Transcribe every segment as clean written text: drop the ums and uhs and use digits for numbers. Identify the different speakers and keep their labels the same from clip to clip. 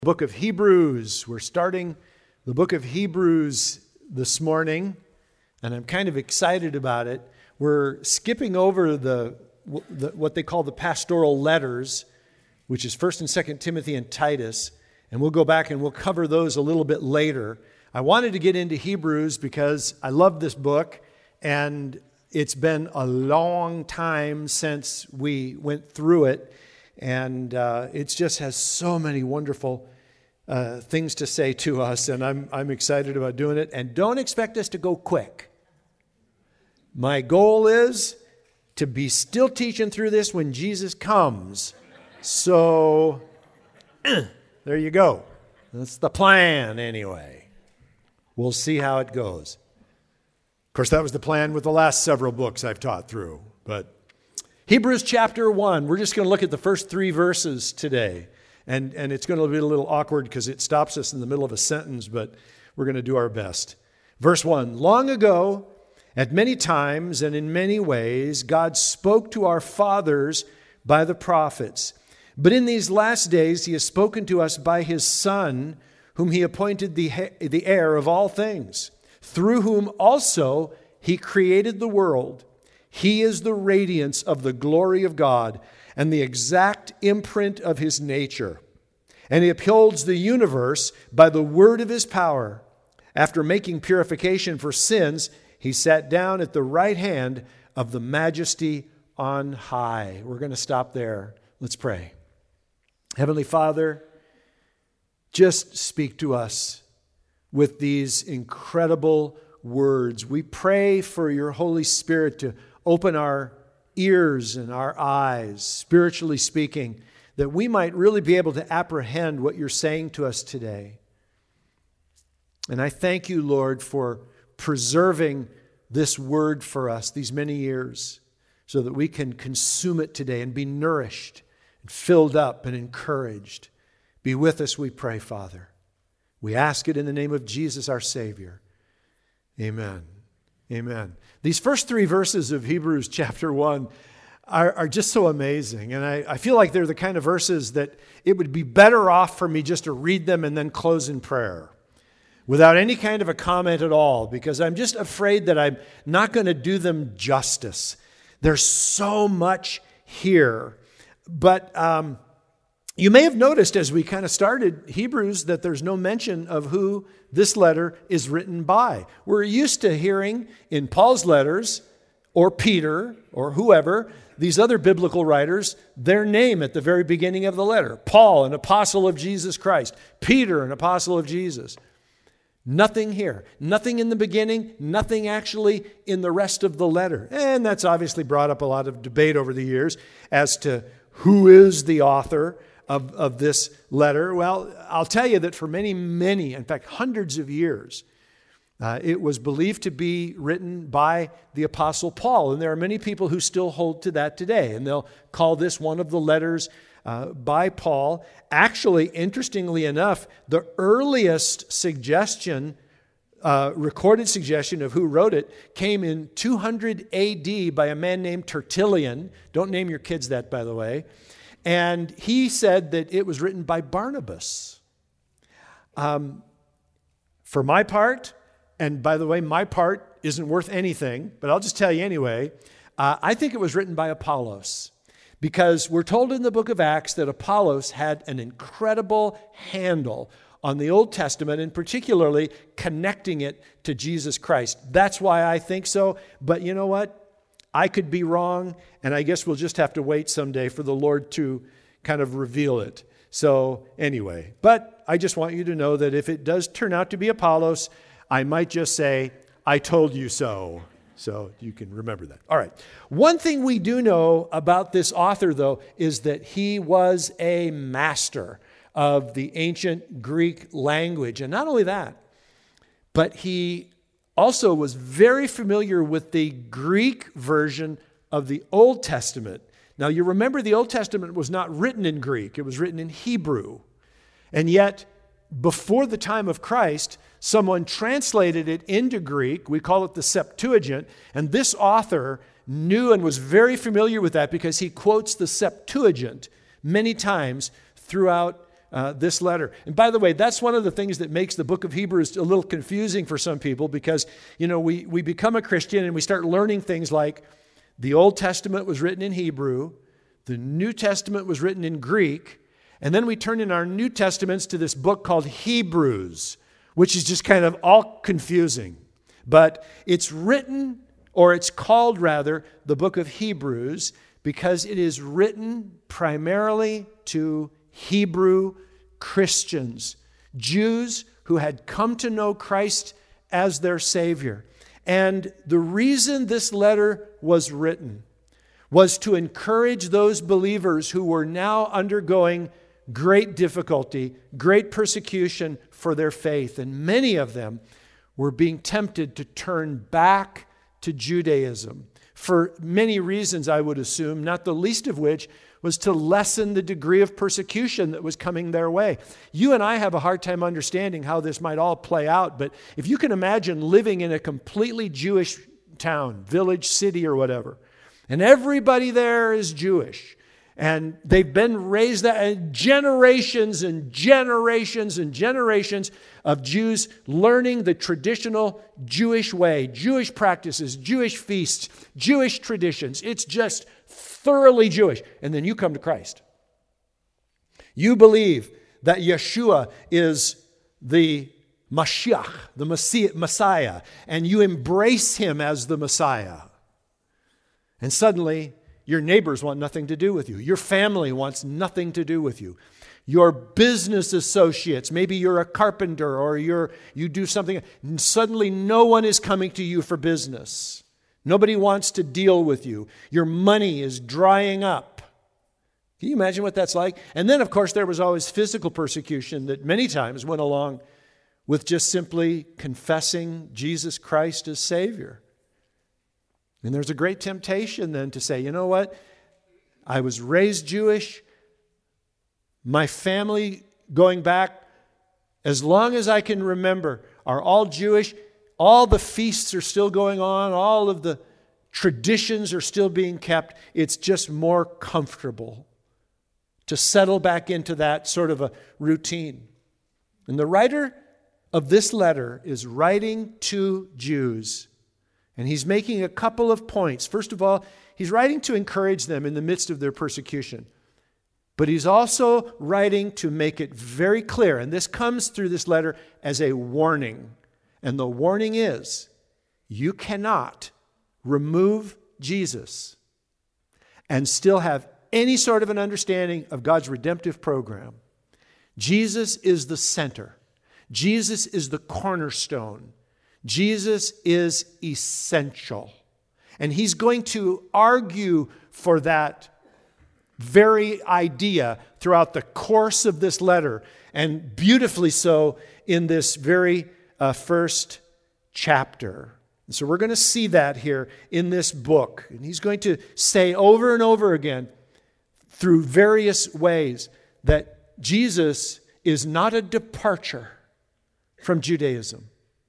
Speaker 1: Book of Hebrews. We're starting the book of Hebrews this morning, and I'm kind of excited about it. We're skipping over the what they call the pastoral letters, which is 1st and 2nd Timothy and Titus, and we'll go back and we'll cover those a little bit later. I wanted to get into Hebrews because I love this book, and it's been a long time since we went through it, and it just has so many wonderful things to say to us, and I'm excited about doing it. And don't expect us to go quick. My goal is to be still teaching through this when Jesus comes. So there you go. That's the plan anyway. We'll see how it goes. Of course, that was the plan with the last several books I've taught through. But Hebrews chapter 1, we're just going to look at the first 3 verses today. And it's going to be a little awkward because it stops us in the middle of a sentence, but we're going to do our best. Verse 1, long ago, at many times and in many ways, God spoke to our fathers by the prophets. But in these last days, he has spoken to us by his Son, whom he appointed the heir of all things, through whom also he created the world. He is the radiance of the glory of God and the exact imprint of his nature. And he upholds the universe by the word of his power. After making purification for sins, he sat down at the right hand of the Majesty on high. We're going to stop there. Let's pray. Heavenly Father, just speak to us with these incredible words. We pray for your Holy Spirit to open our ears and our eyes, spiritually speaking, that we might really be able to apprehend what you're saying to us today. And I thank you, Lord, for preserving this word for us these many years so that we can consume it today and be nourished and filled up and encouraged. Be with us, we pray, Father. We ask it in the name of Jesus, our Savior. Amen. Amen. These first 3 verses of Hebrews chapter 1 are just so amazing. And I feel like they're the kind of verses that it would be better off for me just to read them and then close in prayer without any kind of a comment at all, because I'm just afraid that I'm not going to do them justice. There's so much here. But you may have noticed as we kind of started Hebrews that there's no mention of who this letter is written by. We're used to hearing in Paul's letters, or Peter, or whoever, these other biblical writers, their name at the very beginning of the letter. Paul, an apostle of Jesus Christ. Peter, an apostle of Jesus. Nothing here. Nothing in the beginning. Nothing actually in the rest of the letter. And that's obviously brought up a lot of debate over the years as to who is the author of this letter. Well, I'll tell you that for many, in fact, hundreds of years, it was believed to be written by the Apostle Paul. And there are many people who still hold to that today. And they'll call this one of the letters by Paul. Actually, interestingly enough, the earliest suggestion, recorded suggestion of who wrote it came in 200 AD by a man named Tertullian. Don't name your kids that, by the way. And he said that it was written by Barnabas. For my part, and by the way, my part isn't worth anything, but I'll just tell you anyway, I think it was written by Apollos. Because we're told in the book of Acts that Apollos had an incredible handle on the Old Testament, and particularly connecting it to Jesus Christ. That's why I think so. But you know what? I could be wrong, and I guess we'll just have to wait someday for the Lord to kind of reveal it. So anyway, but I just want you to know that if it does turn out to be Apollos, I might just say, I told you so. So you can remember that. All right. One thing we do know about this author, though, is that he was a master of the ancient Greek language. And not only that, but he also was very familiar with the Greek version of the Old Testament. Now, you remember the Old Testament was not written in Greek. It was written in Hebrew. And yet, before the time of Christ, someone translated it into Greek. We call it the Septuagint. And this author knew and was very familiar with that because he quotes the Septuagint many times throughout this letter. And by the way, that's one of the things that makes the book of Hebrews a little confusing for some people because, we become a Christian and we start learning things like the Old Testament was written in Hebrew, the New Testament was written in Greek, and then we turn in our New Testaments to this book called Hebrews, which is just kind of all confusing. But it's written, or it's called rather, the book of Hebrews because it is written primarily to Hebrew Christians, Jews who had come to know Christ as their Savior. And the reason this letter was written was to encourage those believers who were now undergoing great difficulty, great persecution for their faith. And many of them were being tempted to turn back to Judaism for many reasons, I would assume, not the least of which was to lessen the degree of persecution that was coming their way. You and I have a hard time understanding how this might all play out, but if you can imagine living in a completely Jewish town, village, city, or whatever, and everybody there is Jewish, and they've been raised that generations and generations and generations of Jews learning the traditional Jewish way, Jewish practices, Jewish feasts, Jewish traditions. It's just thoroughly Jewish. And then you come to Christ. You believe that Yeshua is the Mashiach, the Messiah, and you embrace him as the Messiah. And suddenly, your neighbors want nothing to do with you. Your family wants nothing to do with you. Your business associates, maybe you're a carpenter or you do something, and suddenly no one is coming to you for business. Nobody wants to deal with you. Your money is drying up. Can you imagine what that's like? And then, of course, there was always physical persecution that many times went along with just simply confessing Jesus Christ as Savior. And there's a great temptation then to say, you know what? I was raised Jewish. My family, going back as long as I can remember, are all Jewish. All the feasts are still going on. All of the traditions are still being kept. It's just more comfortable to settle back into that sort of a routine. And the writer of this letter is writing to Jews. And he's making a couple of points. First of all, he's writing to encourage them in the midst of their persecution. But he's also writing to make it very clear, and this comes through this letter as a warning. And the warning is, you cannot remove Jesus and still have any sort of an understanding of God's redemptive program. Jesus is the center. Jesus is the cornerstone. Jesus is essential. And he's going to argue for that very idea throughout the course of this letter, and beautifully so in this very first chapter. And so we're going to see that here in this book. And he's going to say over and over again through various ways that Jesus is not a departure from Judaism.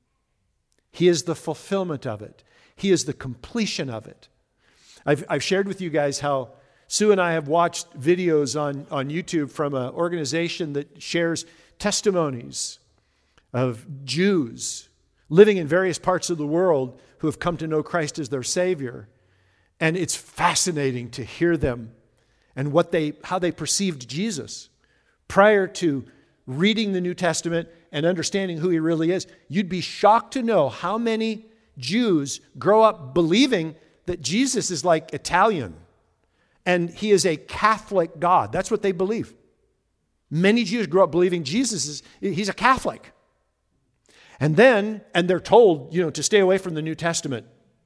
Speaker 1: He is the fulfillment of it. He is the completion of it. I've shared with you guys how Sue and I have watched videos on YouTube from an organization that shares testimonies of Jews living in various parts of the world who have come to know Christ as their Savior. And it's fascinating to hear them and how they perceived Jesus prior to reading the New Testament and understanding who he really is. You'd be shocked to know how many Jews grow up believing that Jesus is like Italian and he is a Catholic God. That's what they believe. Many Jews grow up believing he's a Catholic. And they're told, to stay away from the New Testament.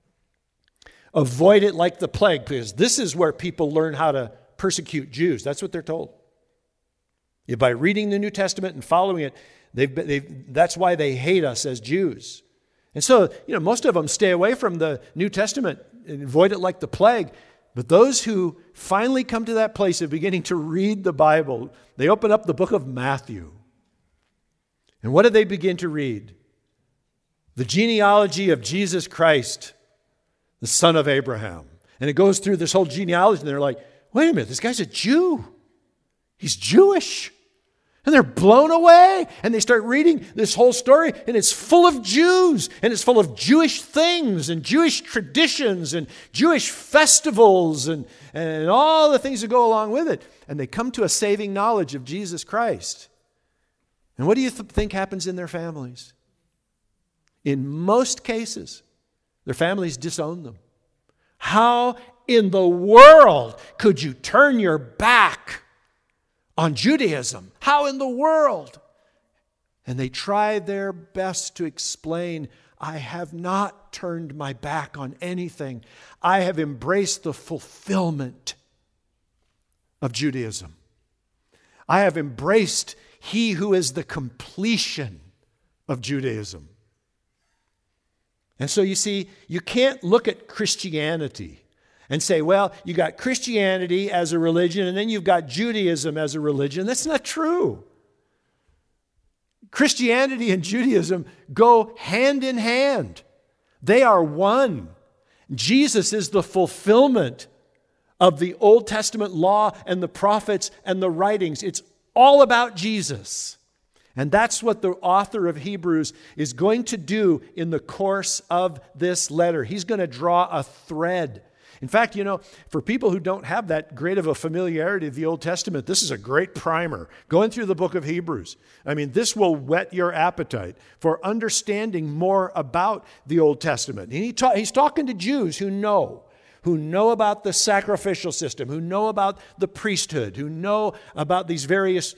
Speaker 1: Avoid it like the plague, because this is where people learn how to persecute Jews. That's what they're told. By reading the New Testament and following it, that's why they hate us as Jews. And so, most of them stay away from the New Testament and avoid it like the plague. But those who finally come to that place of beginning to read the Bible, they open up the book of Matthew. And what do they begin to read? The genealogy of Jesus Christ, the son of Abraham. And it goes through this whole genealogy, and they're like, wait a minute, this guy's a Jew. He's Jewish. And they're blown away. And they start reading this whole story, and it's full of Jews, and it's full of Jewish things and Jewish traditions and Jewish festivals and all the things that go along with it. And they come to a saving knowledge of Jesus Christ. And what do you think happens in their families? In most cases, their families disown them. How in the world could you turn your back on Judaism? How in the world? And they try their best to explain, I have not turned my back on anything. I have embraced the fulfillment of Judaism. I have embraced He who is the completion of Judaism. And so you see, you can't look at Christianity and say, well, you got Christianity as a religion and then you've got Judaism as a religion. That's not true. Christianity and Judaism go hand in hand. They are one. Jesus is the fulfillment of the Old Testament law and the prophets and the writings. It's all about Jesus. And that's what the author of Hebrews is going to do in the course of this letter. He's going to draw a thread. In fact, for people who don't have that great of a familiarity of the Old Testament, this is a great primer. Going through the book of Hebrews. This will whet your appetite for understanding more about the Old Testament. And he's talking to Jews who know about the sacrificial system, who know about the priesthood, who know about these various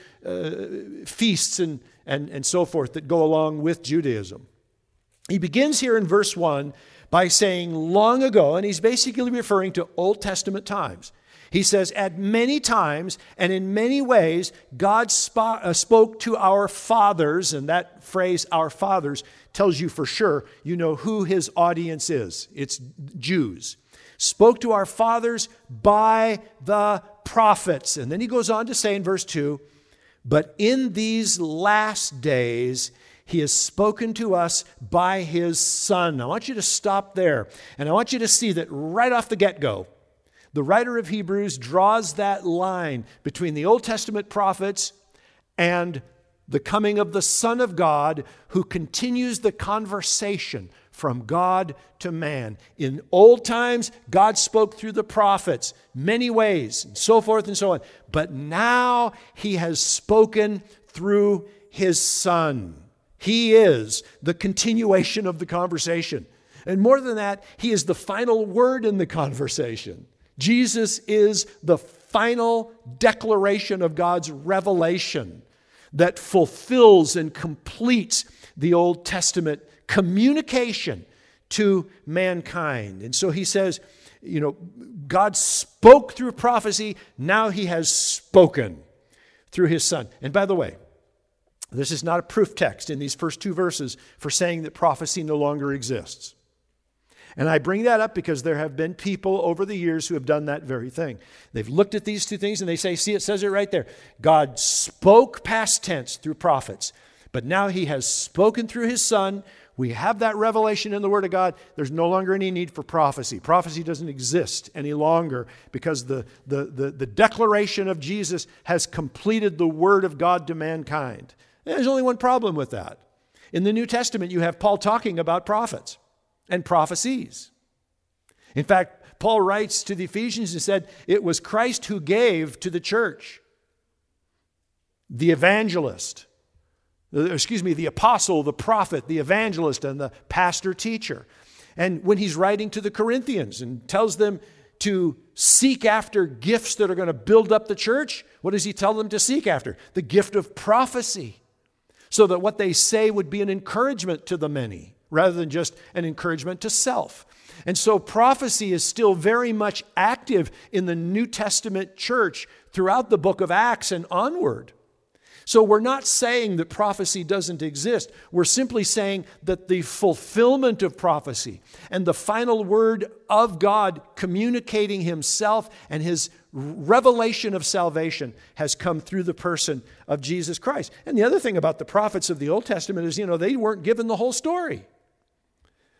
Speaker 1: feasts and so forth that go along with Judaism. He begins here in verse 1 by saying long ago, and he's basically referring to Old Testament times. He says, at many times and in many ways, God spoke to our fathers, and that phrase, our fathers, tells you for sure, who his audience is. It's Jews. Spoke to our fathers by the prophets. And then he goes on to say in verse 2, but in these last days, he has spoken to us by his Son. I want you to stop there. And I want you to see that right off the get-go, the writer of Hebrews draws that line between the Old Testament prophets and the coming of the Son of God, who continues the conversation from God to man. In old times, God spoke through the prophets many ways, and so forth and so on. But now he has spoken through his Son. He is the continuation of the conversation. And more than that, he is the final word in the conversation. Jesus is the final declaration of God's revelation that fulfills and completes the Old Testament communication to mankind. And so he says, God spoke through prophecy. Now he has spoken through his Son. And by the way, this is not a proof text in these first two verses for saying that prophecy no longer exists. And I bring that up because there have been people over the years who have done that very thing. They've looked at these two things and they say, see, it says it right there. God spoke past tense through prophets, but now he has spoken through his Son. We have that revelation in the Word of God. There's no longer any need for prophecy. Prophecy doesn't exist any longer because the declaration of Jesus has completed the Word of God to mankind. There's only one problem with that. In the New Testament, you have Paul talking about prophets and prophecies. In fact, Paul writes to the Ephesians and said, it was Christ who gave to the church the evangelist, the apostle, the prophet, the evangelist, and the pastor teacher. And when he's writing to the Corinthians and tells them to seek after gifts that are going to build up the church, what does he tell them to seek after? The gift of prophecy, so that what they say would be an encouragement to the many, rather than just an encouragement to self. And so prophecy is still very much active in the New Testament church throughout the book of Acts and onward. So we're not saying that prophecy doesn't exist. We're simply saying that the fulfillment of prophecy and the final word of God communicating himself and his revelation of salvation has come through the person of Jesus Christ. And the other thing about the prophets of the Old Testament is, they weren't given the whole story.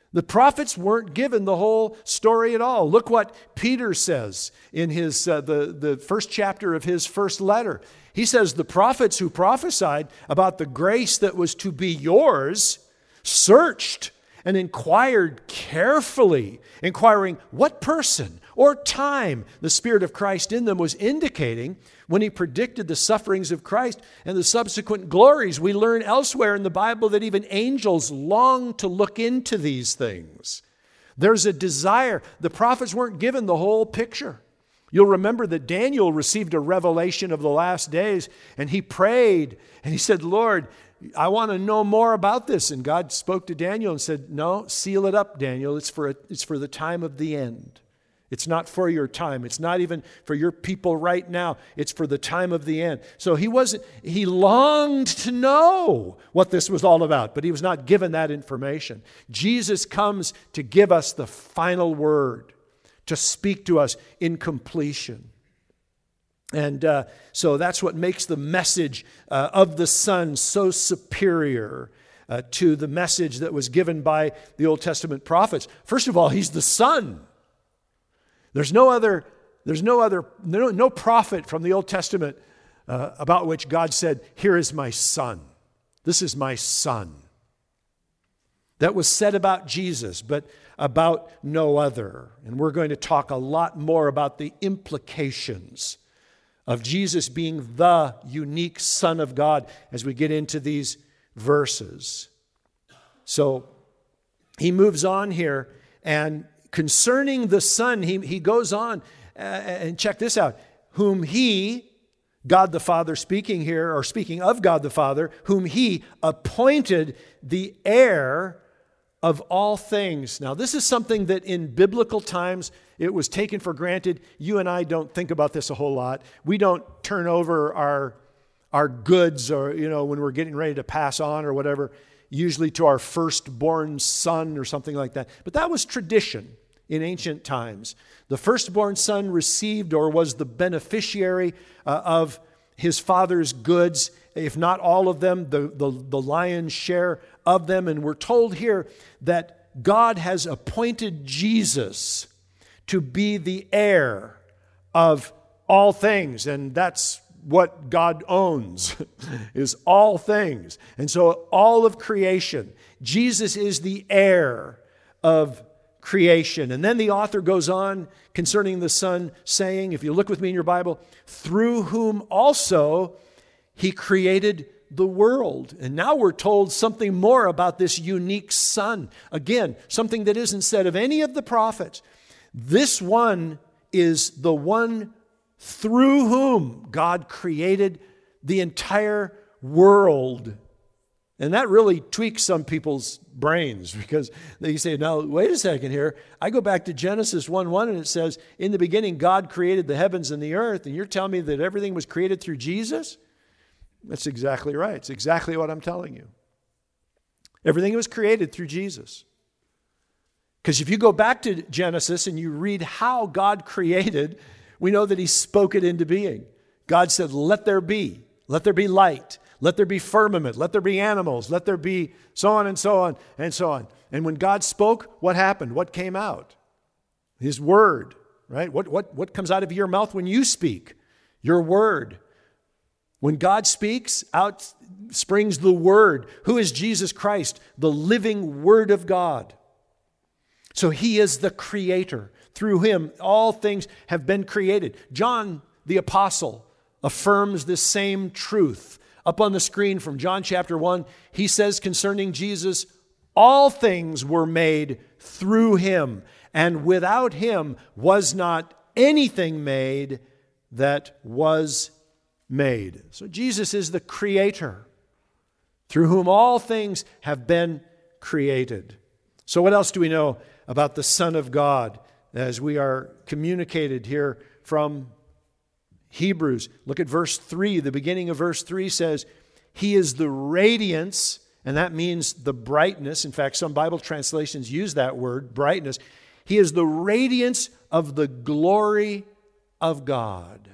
Speaker 1: The prophets weren't given the whole story at all. Look what Peter says in his the first chapter of his first letter. He says, the prophets who prophesied about the grace that was to be yours searched and inquired carefully, inquiring what person or time the Spirit of Christ in them was indicating when he predicted the sufferings of Christ and the subsequent glories. We learn elsewhere in the Bible that even angels long to look into these things. There's a desire. The prophets weren't given the whole picture. You'll remember that Daniel received a revelation of the last days, and he prayed, and he said, Lord, I want to know more about this. And God spoke to Daniel and said, no, seal it up, Daniel. It's for the time of the end. It's not for your time. It's not even for your people right now. It's for the time of the end. So he longed to know what this was all about, but he was not given that information. Jesus comes to give us the final word, to speak to us in completion. And so that's what makes the message of the Son so superior to the message that was given by the Old Testament prophets. First of all, he's the Son. There's no prophet from the Old Testament about which God said, here is my Son. This is my Son. That was said about Jesus, but about no other. And we're going to talk a lot more about the implications of Jesus being the unique Son of God as we get into these verses. So he moves on here, and concerning the Son, he goes on, and check this out, whom he, God the Father speaking here, or speaking of God the Father, whom he appointed the heir of all things. Now, this is something that in biblical times, it was taken for granted. You and I don't think about this a whole lot. We don't turn over our goods, or, when we're getting ready to pass on or whatever, usually to our firstborn son or something like that. But that was tradition in ancient times. The firstborn son received or was the beneficiary of his father's goods, if not all of them, the lion's share of them. And we're told here that God has appointed Jesus to be the heir of all things. And that's what God owns, is all things. And so all of creation, Jesus is the heir of creation. And then the author goes on concerning the Son, saying, if you look with me in your Bible, through whom also he created the world. And now we're told something more about this unique Son. Again, something that isn't said of any of the prophets. This one is the one through whom God created the entire world. And that really tweaks some people's brains, because they say, now, wait a second here. I go back to Genesis 1:1, and it says, in the beginning, God created the heavens and the earth. And you're telling me that everything was created through Jesus? That's exactly right. It's exactly what I'm telling you. Everything was created through Jesus. Because if you go back to Genesis and you read how God created, we know that he spoke it into being. God said, let there be light. Let there be firmament. Let there be animals. Let there be so on and so on and so on. And when God spoke, what happened? What came out? His word, right? What comes out of your mouth when you speak? Your word. When God speaks, out springs the word. Who is Jesus Christ? The living word of God. So he is the creator. Through him, all things have been created. John the apostle affirms this same truth. Up on the screen from John chapter 1, he says concerning Jesus, all things were made through him, and without him was not anything made that was made. So Jesus is the creator, through whom all things have been created. So what else do we know about the Son of God as we are communicated here from Hebrews? Look at verse 3. The beginning of verse 3 says, he is the radiance, and that means the brightness. In fact, some Bible translations use that word, brightness. He is the radiance of the glory of God.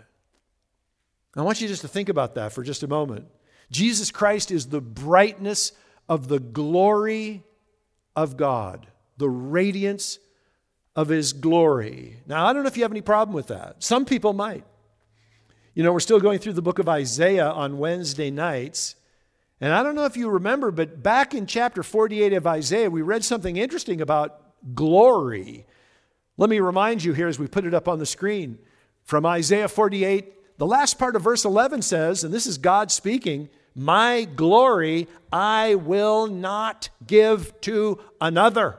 Speaker 1: I want you just to think about that for just a moment. Jesus Christ is the brightness of the glory of God. the radiance of His glory. Now, I don't know if you have any problem with that. Some people might. You know, we're still going through the book of Isaiah on Wednesday nights. And I don't know if you remember, but back in chapter 48 of Isaiah, we read something interesting about glory. Let me remind you here as we put it up on the screen. From Isaiah 48, the last part of verse 11 says, and this is God speaking, "My glory I will not give to another."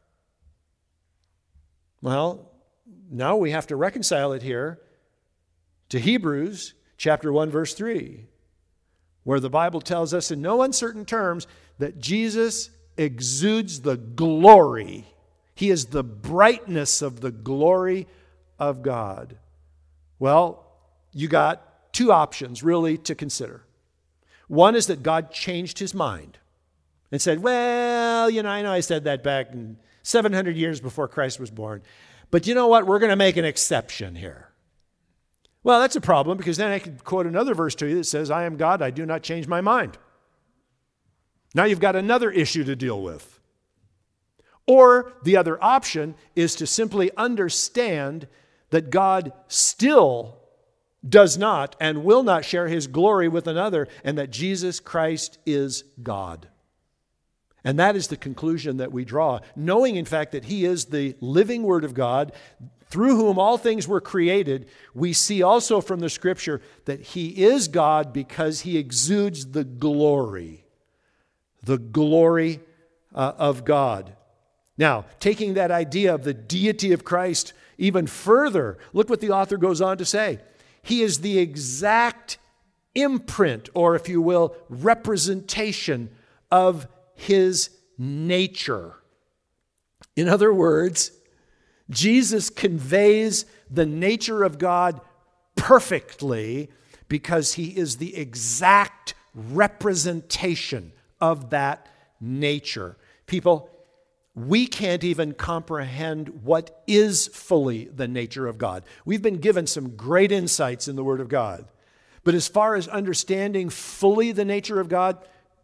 Speaker 1: Well, now we have to reconcile it here to Hebrews chapter 1, verse 3, where the Bible tells us in no uncertain terms that Jesus exudes the glory. He is the brightness of the glory of God. Well, you got two options really to consider. One is that God changed His mind and said, well, you know I said that back in 700 years before Christ was born. But you know what? We're going to make an exception here. Well, that's a problem because then I could quote another verse to you that says, "I am God, I do not change my mind." Now you've got another issue to deal with. Or the other option is to simply understand that God still does not and will not share His glory with another, and that Jesus Christ is God. And that is the conclusion that we draw, knowing in fact that He is the living Word of God, through whom all things were created. We see also from the Scripture that He is God because He exudes the glory of God. Now, taking that idea of the deity of Christ even further, look what the author goes on to say. He is the exact imprint, or if you will, representation of His nature. In other words, Jesus conveys the nature of God perfectly because He is the exact representation of that nature. People, we can't even comprehend what is fully the nature of God. We've been given some great insights in the Word of God. But as far as understanding fully the nature of God,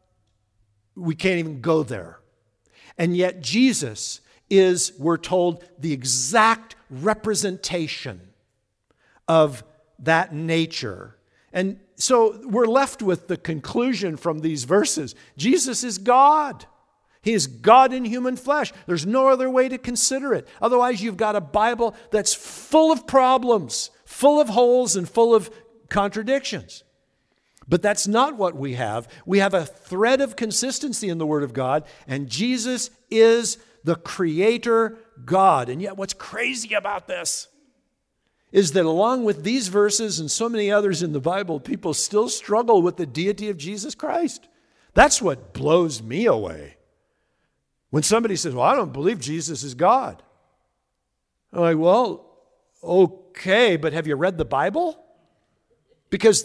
Speaker 1: we can't even go there. And yet Jesus is, we're told, the exact representation of that nature. And so we're left with the conclusion from these verses. Jesus is God. He is God in human flesh. There's no other way to consider it. Otherwise, you've got a Bible that's full of problems, full of holes, and full of contradictions. But that's not what we have. We have a thread of consistency in the Word of God, and Jesus is the Creator God. And yet what's crazy about this is that along with these verses and so many others in the Bible, people still struggle with the deity of Jesus Christ. That's what blows me away. When somebody says, well, I don't believe Jesus is God. I'm like, well, okay, but have you read the Bible? Because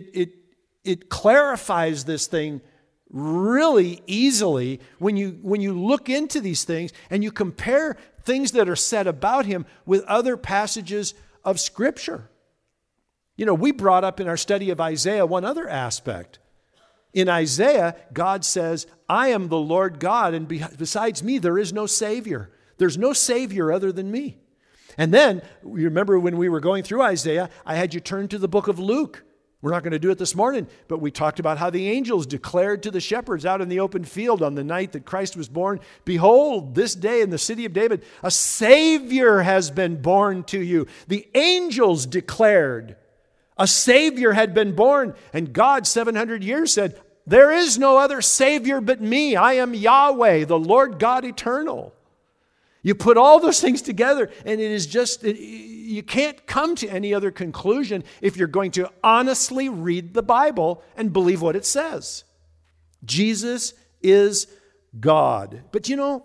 Speaker 1: it clarifies this thing really easily when you look into these things and you compare things that are said about Him with other passages of Scripture. You know, we brought up in our study of Isaiah one other aspect. In Isaiah, God says, I am the Lord God, and besides me, there is no Savior. There's no Savior other than me. And then, you remember when we were going through Isaiah, I had you turn to the book of Luke. We're not going to do it this morning, but we talked about how the angels declared to the shepherds out in the open field on the night that Christ was born, behold, this day in the city of David, a Savior has been born to you. The angels declared a Savior had been born, and God 700 years said, there is no other Savior but me. I am Yahweh, the Lord God eternal. You put all those things together, and it is just, you can't come to any other conclusion if you're going to honestly read the Bible and believe what it says. Jesus is God. But you know,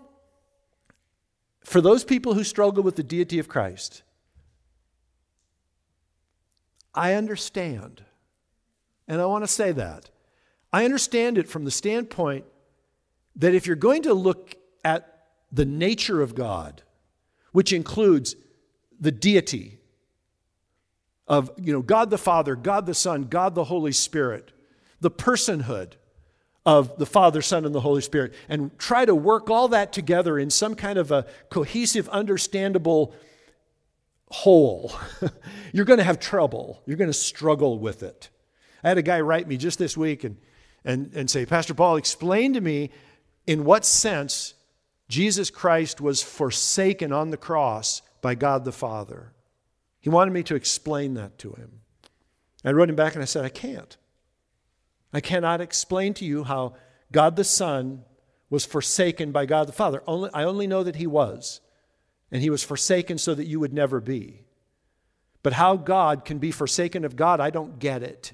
Speaker 1: for those people who struggle with the deity of Christ, I understand. And I want to say that. I understand it from the standpoint that if you're going to look at the nature of God, which includes the deity of, God the Father, God the Son, God the Holy Spirit, the personhood of the Father, Son, and the Holy Spirit, and try to work all that together in some kind of a cohesive, understandable whole, you're going to have trouble. You're going to struggle with it. I had a guy write me just this week and say, Pastor Paul, explain to me in what sense Jesus Christ was forsaken on the cross by God the Father. He wanted me to explain that to him. I wrote him back and I said, I can't. I cannot explain to you how God the Son was forsaken by God the Father. I only know that he was. And he was forsaken so that you would never be. But how God can be forsaken of God, I don't get it.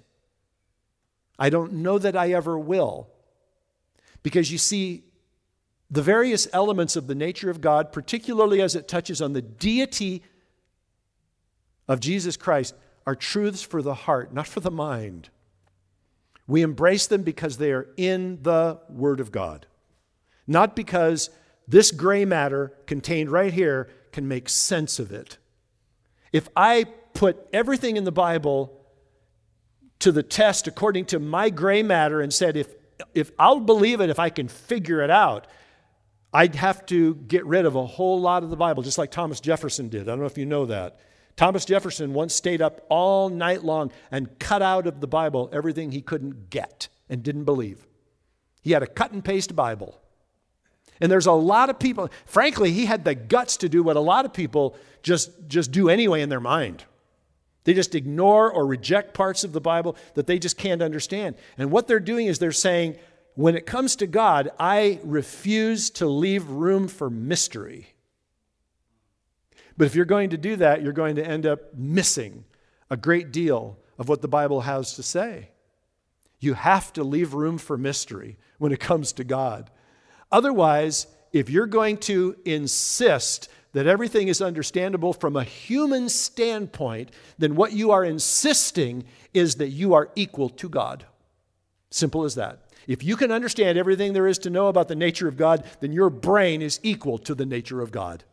Speaker 1: I don't know that I ever will. Because you see, the various elements of the nature of God, particularly as it touches on the deity of Jesus Christ, are truths for the heart, not for the mind. We embrace them because they are in the Word of God. Not because this gray matter contained right here can make sense of it. If I put everything in the Bible to the test according to my gray matter and said, if I'll believe it if I can figure it out, I'd have to get rid of a whole lot of the Bible, just like Thomas Jefferson did. I don't know if you know that. Thomas Jefferson once stayed up all night long and cut out of the Bible everything he couldn't get and didn't believe. He had a cut and paste Bible. And there's a lot of people, frankly, he had the guts to do what a lot of people just do anyway in their mind. They just ignore or reject parts of the Bible that they just can't understand. And what they're doing is they're saying, when it comes to God, I refuse to leave room for mystery. But if you're going to do that, you're going to end up missing a great deal of what the Bible has to say. You have to leave room for mystery when it comes to God. Otherwise, if you're going to insist that everything is understandable from a human standpoint, then what you are insisting is that you are equal to God. Simple as that. If you can understand everything there is to know about the nature of God, then your brain is equal to the nature of God.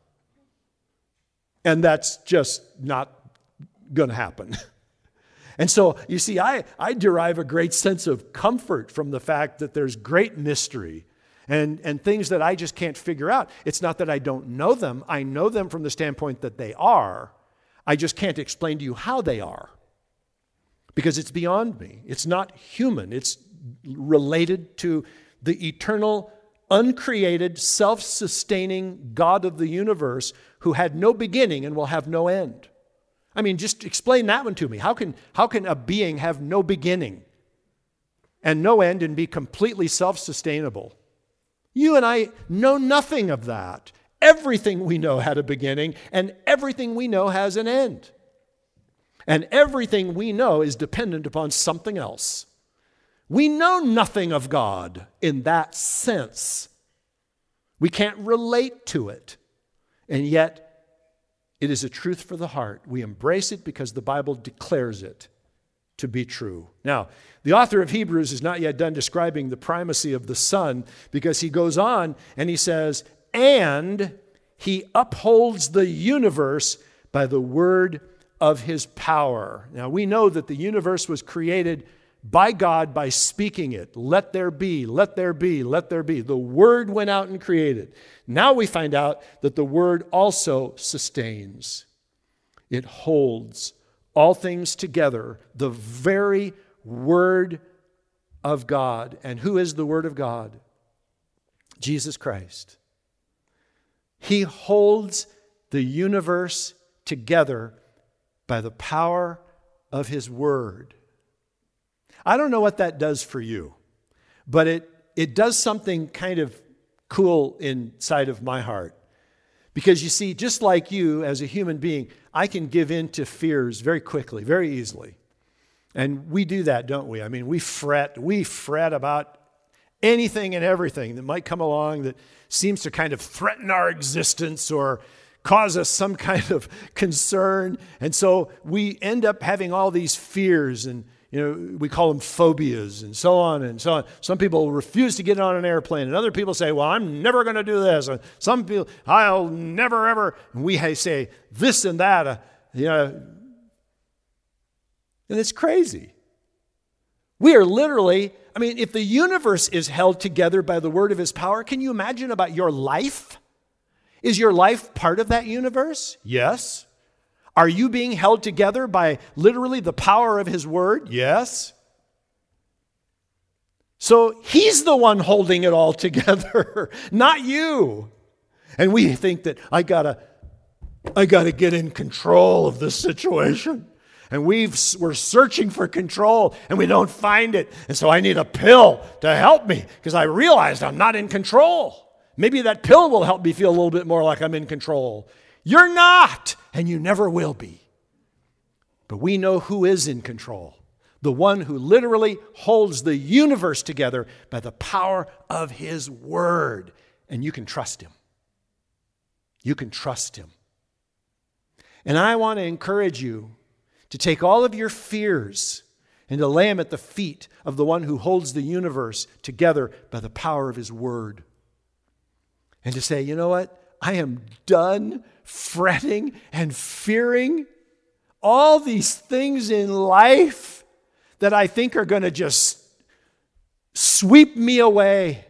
Speaker 1: And that's just not going to happen. And so, you see, I derive a great sense of comfort from the fact that there's great mystery and things that I just can't figure out. It's not that I don't know them. I know them from the standpoint that they are. I just can't explain to you how they are because it's beyond me. It's not human. It's related to the eternal, uncreated, self-sustaining God of the universe who had no beginning and will have no end. I mean, just explain that one to me. How can a being have no beginning and no end and be completely self-sustainable? You and I know nothing of that. Everything we know had a beginning, and everything we know has an end. And everything we know is dependent upon something else. We know nothing of God in that sense. We can't relate to it. And yet, it is a truth for the heart. We embrace it because the Bible declares it to be true. Now, the author of Hebrews is not yet done describing the primacy of the Son because he goes on and he says, and he upholds the universe by the word of his power. Now, we know that the universe was created by God by speaking it. Let there be, let there be, let there be. The word went out and created. Now we find out that the word also sustains. It holds all things together, the very word of God. And who is the word of God? Jesus Christ. He holds the universe together by the power of his word. I don't know what that does for you, but it does something kind of cool inside of my heart. Because you see, just like you as a human being, I can give in to fears very quickly, very easily. And we do that, don't we? I mean, we fret about anything and everything that might come along that seems to kind of threaten our existence or cause us some kind of concern. And so we end up having all these fears, and we call them phobias and so on and so on. Some people refuse to get on an airplane, and other people say, well, I'm never going to do this. And some people, I'll never ever. And we say this and that, and it's crazy. We are literally I mean, if the universe is held together by the word of his power, can you imagine about your life? Is your life part of that universe? Yes. Are you being held together by literally the power of his word? Yes. So he's the one holding it all together, not you. And we think that I gotta get in control of this situation. And we're searching for control and we don't find it. And so I need a pill to help me because I realized I'm not in control. Maybe that pill will help me feel a little bit more like I'm in control. You're not, and you never will be. But we know who is in control. The one who literally holds the universe together by the power of his word. And you can trust him. You can trust him. And I want to encourage you to take all of your fears and to lay them at the feet of the one who holds the universe together by the power of his word. And to say, you know what? I am done fretting and fearing all these things in life that I think are going to just sweep me away.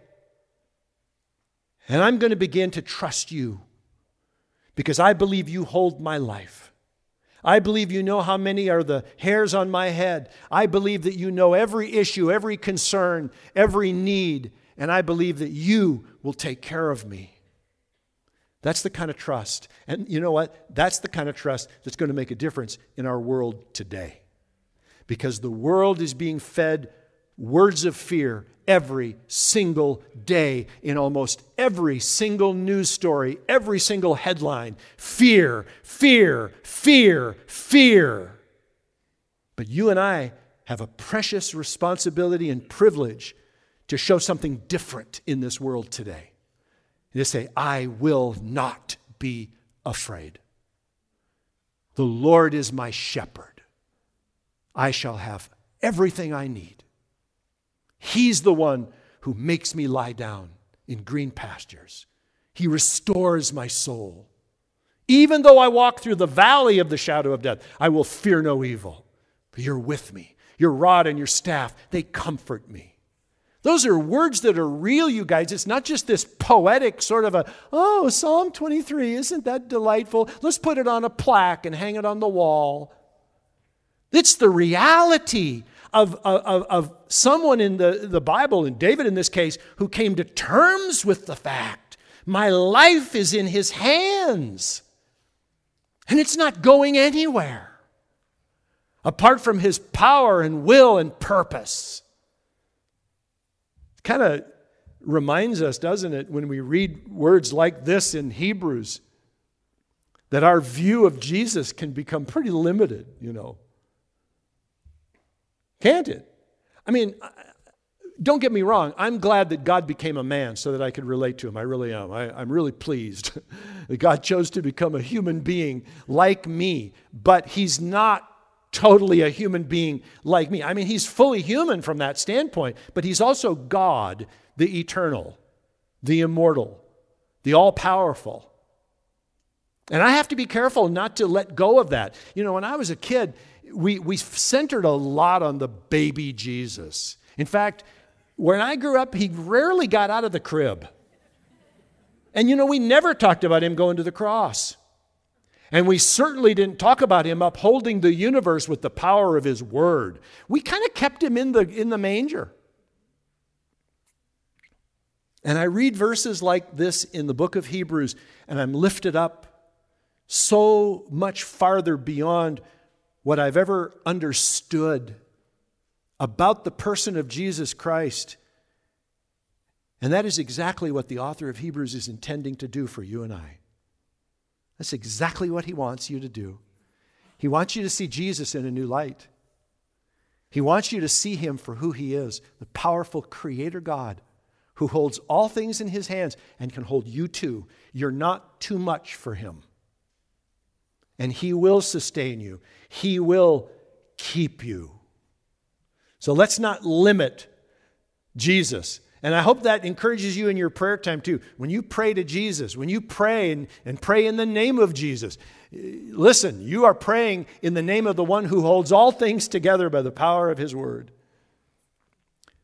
Speaker 1: And I'm going to begin to trust you because I believe you hold my life. I believe you know how many are the hairs on my head. I believe that you know every issue, every concern, every need, and I believe that you will take care of me. That's the kind of trust. And you know what? That's the kind of trust that's going to make a difference in our world today. Because the world is being fed words of fear every single day in almost every single news story, every single headline. Fear, fear, fear, fear. But you and I have a precious responsibility and privilege to show something different in this world today. To say, I will not be afraid. The Lord is my shepherd. I shall have everything I need. He's the one who makes me lie down in green pastures. He restores my soul. Even though I walk through the valley of the shadow of death, I will fear no evil. For you're with me. Your rod and your staff, they comfort me. Those are words that are real, you guys. It's not just this poetic sort of Psalm 23, isn't that delightful? Let's put it on a plaque and hang it on the wall. It's the reality of someone in the Bible, and David in this case, who came to terms with the fact, my life is in his hands. And it's not going anywhere apart from his power and will and purpose. Kind of reminds us, doesn't it, when we read words like this in Hebrews, that our view of Jesus can become pretty limited, you know. Can't it? I mean, don't get me wrong. I'm glad that God became a man so that I could relate to him. I really am. I'm really pleased that God chose to become a human being like me, but he's not totally a human being like me. I mean, he's fully human from that standpoint, but he's also God, the eternal, the immortal, the all-powerful. And I have to be careful not to let go of that. You know, when I was a kid, we centered a lot on the baby Jesus. In fact, when I grew up, he rarely got out of the crib. And you know, we never talked about him going to the cross. And we certainly didn't talk about him upholding the universe with the power of his word. We kind of kept him in the manger. And I read verses like this in the book of Hebrews, and I'm lifted up so much farther beyond what I've ever understood about the person of Jesus Christ. And that is exactly what the author of Hebrews is intending to do for you and I. That's exactly what he wants you to do. He wants you to see Jesus in a new light. He wants you to see him for who he is, the powerful creator God who holds all things in his hands and can hold you too. You're not too much for him. And he will sustain you. He will keep you. So let's not limit Jesus. And I hope that encourages you in your prayer time too. When you pray to Jesus, when you pray and pray in the name of Jesus, listen, you are praying in the name of the one who holds all things together by the power of his word.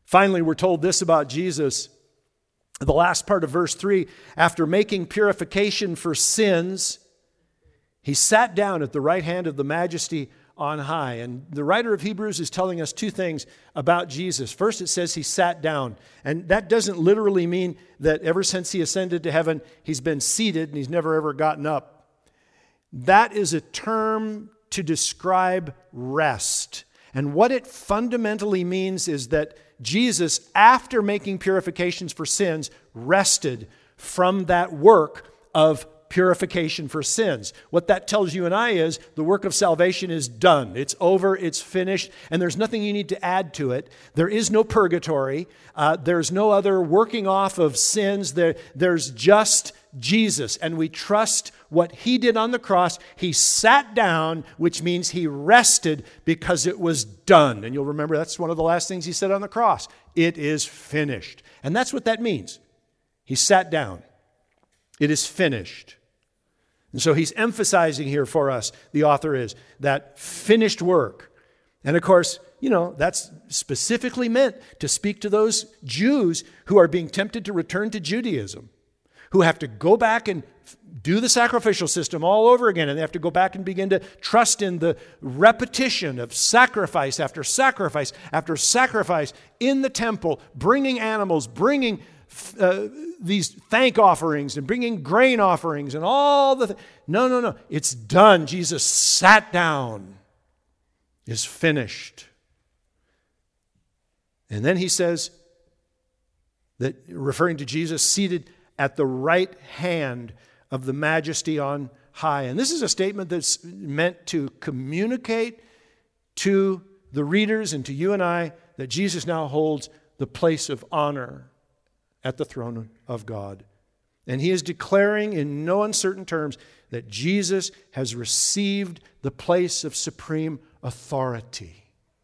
Speaker 1: Finally, we're told this about Jesus. The last part of verse 3, after making purification for sins, he sat down at the right hand of the Majesty on high. And the writer of Hebrews is telling us two things about Jesus. First, it says he sat down. And that doesn't literally mean that ever since he ascended to heaven, he's been seated and he's never ever gotten up. That is a term to describe rest. And what it fundamentally means is that Jesus, after making purifications for sins, rested from that work of purification for sins. What that tells you and I is the work of salvation is done. It's over, it's finished, and there's nothing you need to add to it. There is no purgatory. There's no other working off of sins. There's just Jesus, and we trust what he did on the cross. He sat down, which means he rested because it was done. And you'll remember that's one of the last things he said on the cross. It is finished. And that's what that means. He sat down. It is finished. And so he's emphasizing here for us, the author is, that finished work. And of course, that's specifically meant to speak to those Jews who are being tempted to return to Judaism, who have to go back and do the sacrificial system all over again, and they have to go back and begin to trust in the repetition of sacrifice after sacrifice after sacrifice in the temple, bringing animals, bringing these thank offerings and bringing grain offerings and all the No. It's done. Jesus sat down. It's finished. And then he says that, referring to Jesus, seated at the right hand of the Majesty on high. And this is a statement that's meant to communicate to the readers and to you and I that Jesus now holds the place of honor at the throne of God. And he is declaring in no uncertain terms that Jesus has received the place of supreme authority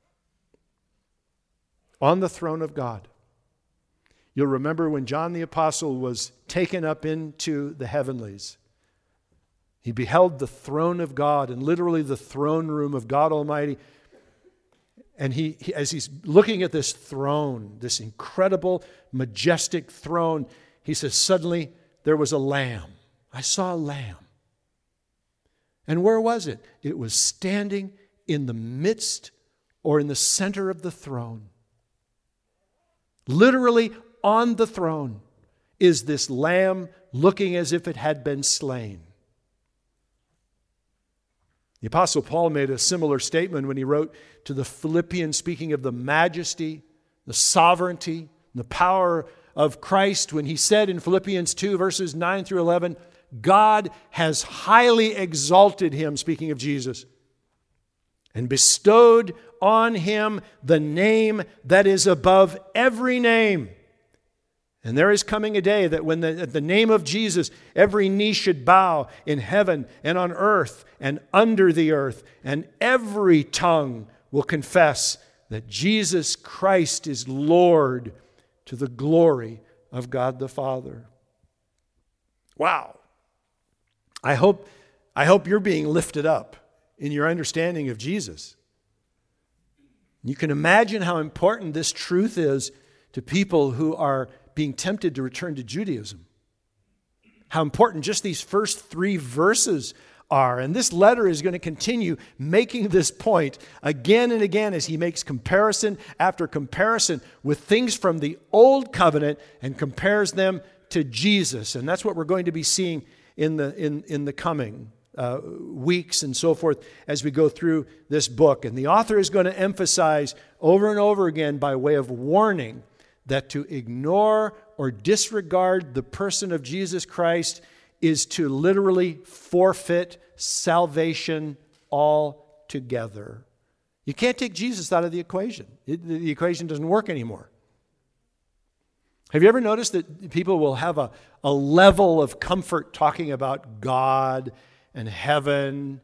Speaker 1: on the throne of God. You'll remember when John the Apostle was taken up into the heavenlies, he beheld the throne of God, and literally the throne room of God Almighty. And he, as he's looking at this throne, this incredible, majestic throne, he says, suddenly there was a lamb. I saw a lamb. And where was it? It was standing in the midst or in the center of the throne. Literally on the throne is this lamb looking as if it had been slain. The Apostle Paul made a similar statement when he wrote to the Philippians, speaking of the majesty, the sovereignty, the power of Christ, when he said in Philippians 2, verses 9 through 11, God has highly exalted him, speaking of Jesus, and bestowed on him the name that is above every name. And there is coming a day that when at the name of Jesus, every knee should bow in heaven and on earth and under the earth, and every tongue will confess that Jesus Christ is Lord, to the glory of God the Father. Wow. I hope you're being lifted up in your understanding of Jesus. You can imagine how important this truth is to people who are being tempted to return to Judaism. How important just these first 3 verses are. And this letter is going to continue making this point again and again as he makes comparison after comparison with things from the Old Covenant and compares them to Jesus. And that's what we're going to be seeing in the coming weeks and so forth as we go through this book. And the author is going to emphasize over and over again, by way of warning, that to ignore or disregard the person of Jesus Christ is to literally forfeit salvation altogether. You can't take Jesus out of the equation. The equation doesn't work anymore. Have you ever noticed that people will have a level of comfort talking about God and heaven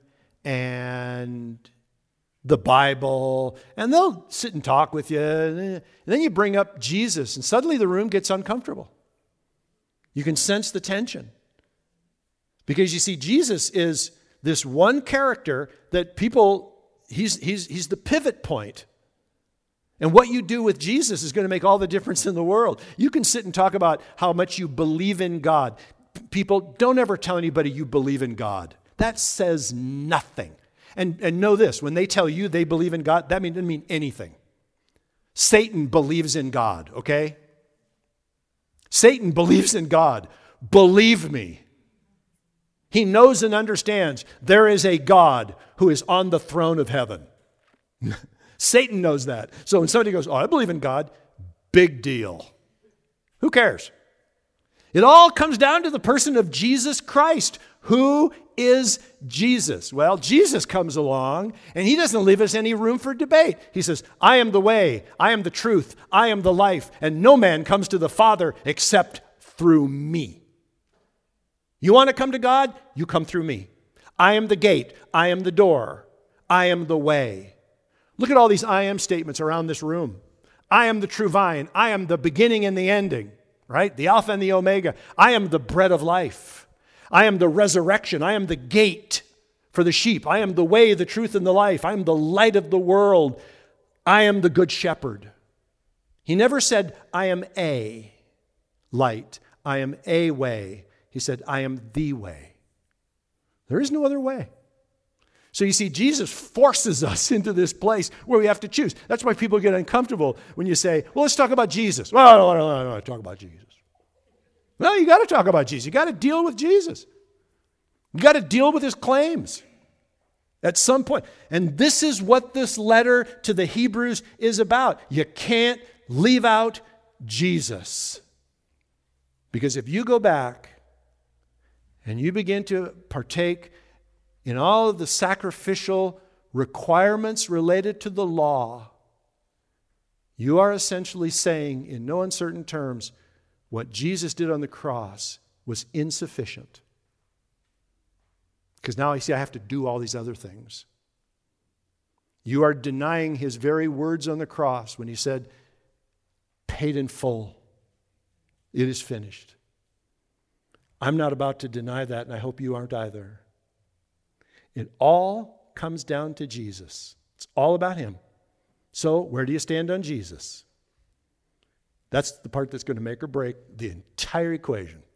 Speaker 1: and the Bible, and they'll sit and talk with you, and then you bring up Jesus, and suddenly the room gets uncomfortable. You can sense the tension. Because you see, Jesus is this one character that people, he's the pivot point. And what you do with Jesus is going to make all the difference in the world. You can sit and talk about how much you believe in God. People, don't ever tell anybody you believe in God. That says nothing. And know this, when they tell you they believe in God, that doesn't mean anything. Satan believes in God, okay? Satan believes in God. Believe me. He knows and understands there is a God who is on the throne of heaven. Satan knows that. So when somebody goes, I believe in God, big deal. Who cares? It all comes down to the person of Jesus Christ. Who is Jesus? Well, Jesus comes along and he doesn't leave us any room for debate. He says, I am the way, I am the truth, I am the life, and no man comes to the Father except through me. You want to come to God? You come through me. I am the gate, I am the door, I am the way. Look at all these I am statements around this room. I am the true vine. I am the beginning and the ending, right? The Alpha and the Omega. I am the bread of life. I am the resurrection. I am the gate for the sheep. I am the way, the truth, and the life. I am the light of the world. I am the good shepherd. He never said, I am a light. I am a way. He said, I am the way. There is no other way. So you see, Jesus forces us into this place where we have to choose. That's why people get uncomfortable when you say, well, let's talk about Jesus. Well, I don't want to talk about Jesus. Well, you got to talk about Jesus. You got to deal with Jesus. You got to deal with his claims at some point. And this is what this letter to the Hebrews is about. You can't leave out Jesus. Because if you go back and you begin to partake in all of the sacrificial requirements related to the law, you are essentially saying, in no uncertain terms, what Jesus did on the cross was insufficient. Because now you see, I have to do all these other things. You are denying his very words on the cross when he said, paid in full. It is finished. I'm not about to deny that, and I hope you aren't either. It all comes down to Jesus. It's all about him. So where do you stand on Jesus? That's the part that's going to make or break the entire equation.